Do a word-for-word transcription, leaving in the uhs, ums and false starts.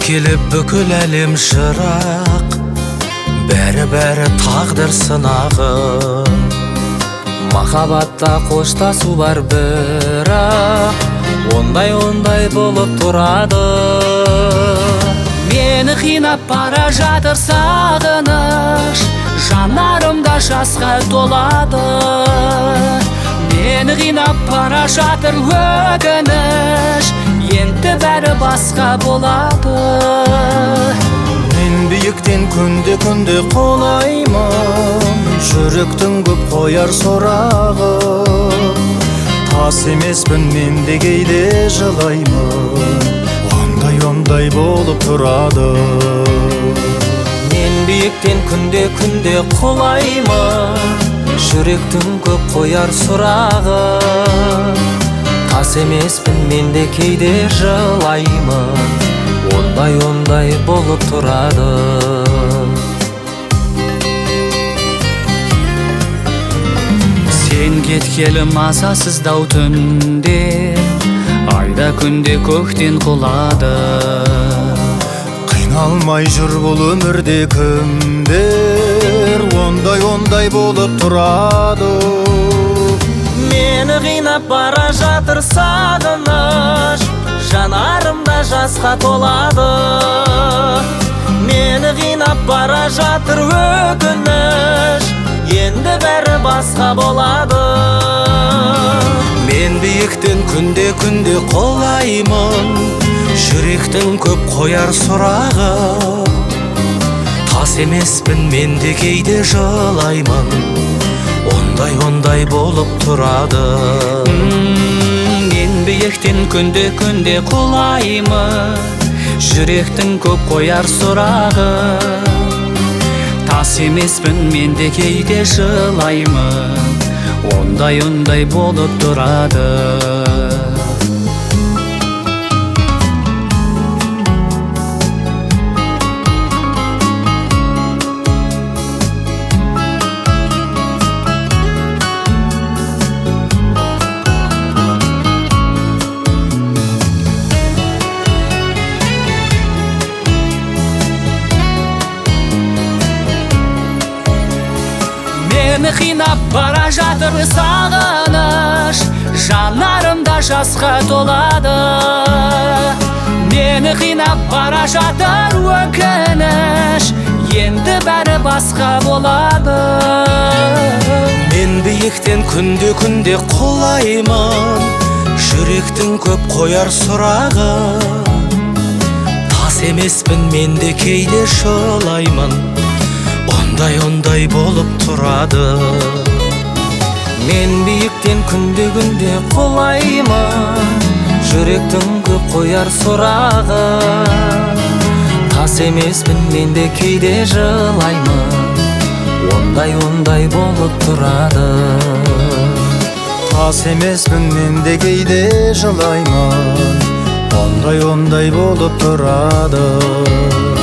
келіп бүкіл әлем шырақ, бәрі-бәрі тағдыр сынағы. Махаббатта қоштасу бар бірақ, ондай-ондай болып тұрады. Мені қинап бара жатыр сағыныш, жанарымда жасқа толады. Мені қинап бара жатыр өкініш, енді бәрі басқа болады. Мен биіктен күнде-күнде құлаймын, жүректің көп қояр сұрағы. Тас емеспін, мен де кейде жылаймын, ондай-ондай болып тұрады. Мен биіктен күнде-күнде құлаймын, жүректің көп қояр сұрағы. Тас емеспін, мен де кейде жылаймын, ондай-ондай болып тұрады. Сен кеткелі мазасыздау түнде, айда күнде көктен құлады. Қиналмай жүр бұл өмірде кімдер, ондай-ондай болып тұрады. Мені қинап бара жатыр сағыныш, жанарымда жасқа толады. Мені қинап бара жатыр өкініш, енді бәрі басқа болады. Мен биіктен күнде-күнде құлаймын, жүректің көп қояр сұрағы. Тас емеспін, мен де кейде жылаймын, ондай-ондай болып тұрады. Мен биіктен күнде-күнде құлаймын, жүректің көп қояр сұрағы. Тас емеспін, мен де кейде жылаймын, ондай-ондай болып тұрады. Мені қинап бара жатыр сағыныш, жанарымда жасқа толады. Мені қинап бара жатыр өкініш, енді бәрі басқа болады. Мен биіктен күнде-күнде құлаймын, жүректің көп қояр сұрағы. Тас емеспін, мен де кейде жылаймын, ондай-ондай болып тұрады. Мен биіктен күнде-күнде құлаймын, жүректің көп қояр сұрағы. Тас емеспін, мен де кейде жылаймын, ондай-ондай болып тұрады. Тас емеспін, мен де кейде жылаймын, ондай-ондай болып тұрады.